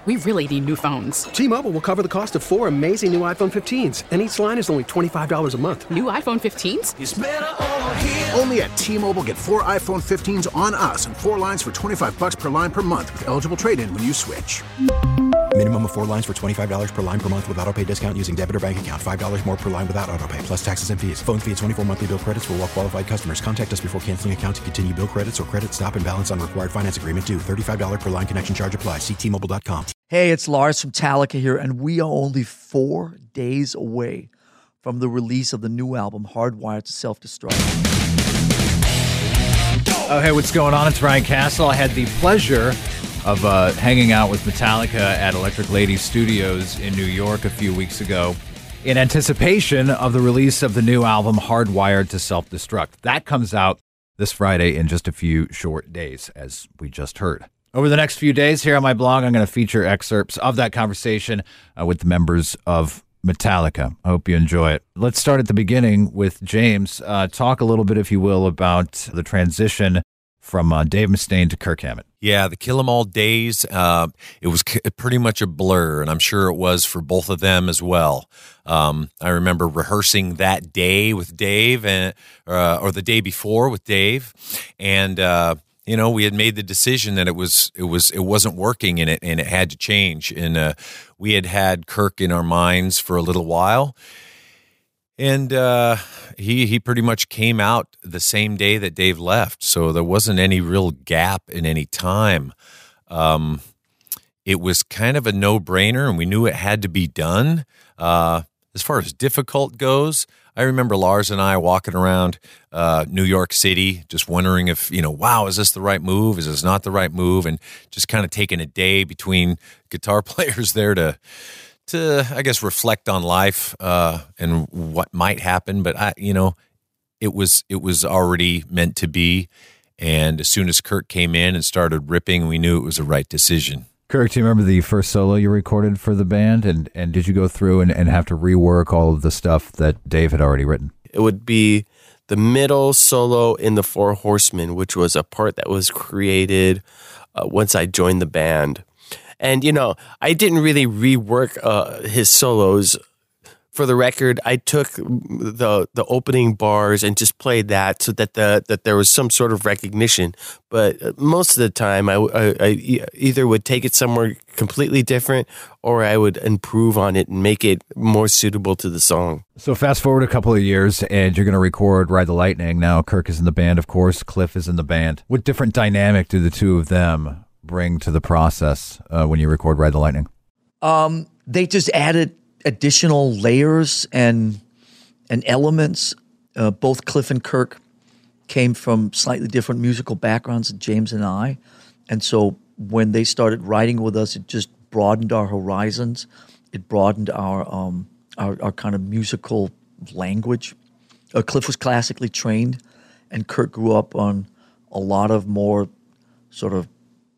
We really need new phones. T-Mobile will cover the cost of 4 amazing new iPhone 15s, and each line is only $25 a month. New iPhone 15s? It's better over here. Only at T-Mobile, get 4 iPhone 15s on us and 4 lines for $25 per line per month with eligible trade-in when you switch. Minimum of 4 lines for $25 per line per month with autopay discount using debit or bank account. $5 more per line without autopay, plus taxes and fees. Phone fee at 24 monthly bill credits for well-qualified customers. Contact us before canceling account to continue bill credits or credit stop and balance on required finance agreement due. $35 per line connection charge applies. See T-Mobile.com. Hey, it's Lars from Metallica here, and we are only 4 days away from the release of the new album, Hardwired to Self-Destruct. Oh, hey, what's going on? It's Ryan Castle. I had the pleasure of hanging out with Metallica at Electric Lady Studios in New York a few weeks ago in anticipation of the release of the new album, Hardwired to Self-Destruct. That comes out this Friday in just a few short days, as we just heard. Over the next few days here on my blog, I'm going to feature excerpts of that conversation with the members of Metallica. I hope you enjoy it. Let's start at the beginning with James. Talk a little bit, if you will, about the transition from Dave Mustaine to Kirk Hammett. Yeah, the Kill 'Em All days, it was pretty much a blur, and I'm sure it was for both of them as well. I remember rehearsing that day with Dave, or the day before with Dave, and we had made the decision that it wasn't working, and it had to change. And we had Kirk in our minds for a little while, and he pretty much came out the same day that Dave left, so there wasn't any real gap in any time. It was kind of a no-brainer, and we knew it had to be done. As far as difficult goes, I remember Lars and I walking around New York City, just wondering if, wow, is this the right move? Is this not the right move? And just kind of taking a day between guitar players there to I guess, reflect on life and what might happen. But it was already meant to be. And as soon as Kirk came in and started ripping, we knew it was the right decision. Kirk, do you remember the first solo you recorded for the band? And did you go through and have to rework all of the stuff that Dave had already written? It would be the middle solo in the Four Horsemen, which was a part that was created once I joined the band. And, I didn't really rework his solos. For the record, I took the opening bars and just played that so that there was some sort of recognition. But most of the time, I either would take it somewhere completely different, or I would improve on it and make it more suitable to the song. So fast forward a couple of years, and you're going to record Ride the Lightning. Now Kirk is in the band, of course. Cliff is in the band. What different dynamic do the two of them bring to the process when you record Ride the Lightning? They just added additional layers and elements. Both Cliff and Kirk came from slightly different musical backgrounds than James and I. And so when they started writing with us, it just broadened our horizons. It broadened our kind of musical language. Cliff was classically trained, and Kirk grew up on a lot of more sort of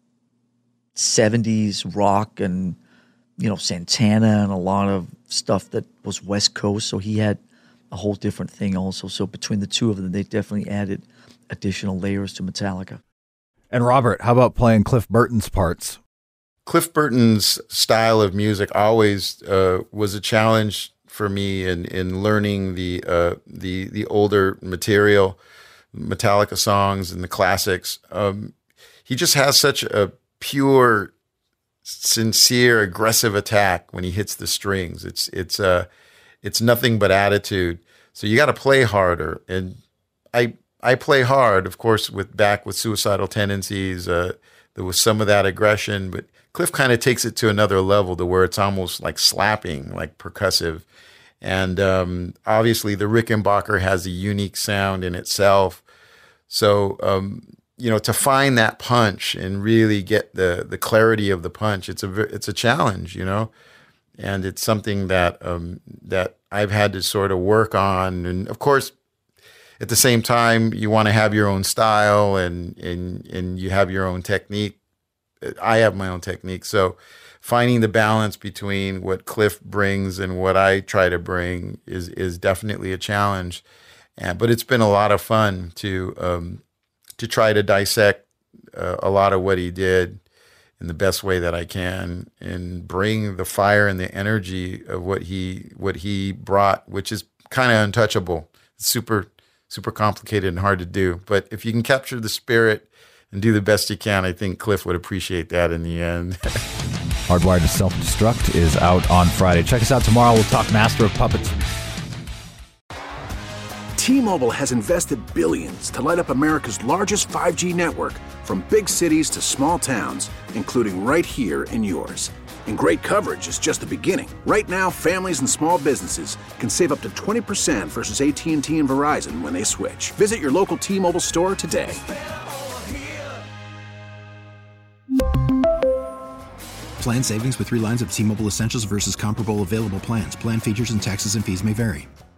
70s rock and, Santana and a lot of stuff that was West Coast. So he had a whole different thing also. So between the two of them, they definitely added additional layers to Metallica. And Robert, how about playing Cliff Burton's parts? Cliff Burton's style of music always was a challenge for me in learning the older material, Metallica songs and the classics. He just has such a pure, sincere, aggressive attack when he hits the strings. It's nothing but attitude. So you got to play harder, and I play hard, of course, with Suicidal Tendencies. There was some of that aggression, but Cliff kind of takes it to another level to where it's almost like slapping, like percussive. And obviously the Rickenbacker has a unique sound in itself. So to find that punch and really get the clarity of the punch, it's a challenge, and it's something that that I've had to sort of work on. And of course, at the same time, you want to have your own style and you have your own technique. I have my own technique, so finding the balance between what Cliff brings and what I try to bring is definitely a challenge. But it's been a lot of fun to try to dissect a lot of what he did in the best way that I can and bring the fire and the energy of what he brought, which is kind of untouchable. It's super complicated and hard to do. But if you can capture the spirit and do the best you can, I think Cliff would appreciate that in the end. Hardwired to Self-Destruct is out on Friday. Check us out tomorrow. We'll talk Master of Puppets. T-Mobile has invested billions to light up America's largest 5G network, from big cities to small towns, including right here in yours. And great coverage is just the beginning. Right now, families and small businesses can save up to 20% versus AT&T and Verizon when they switch. Visit your local T-Mobile store today. Plan savings with 3 lines of T-Mobile Essentials versus comparable available plans. Plan features and taxes and fees may vary.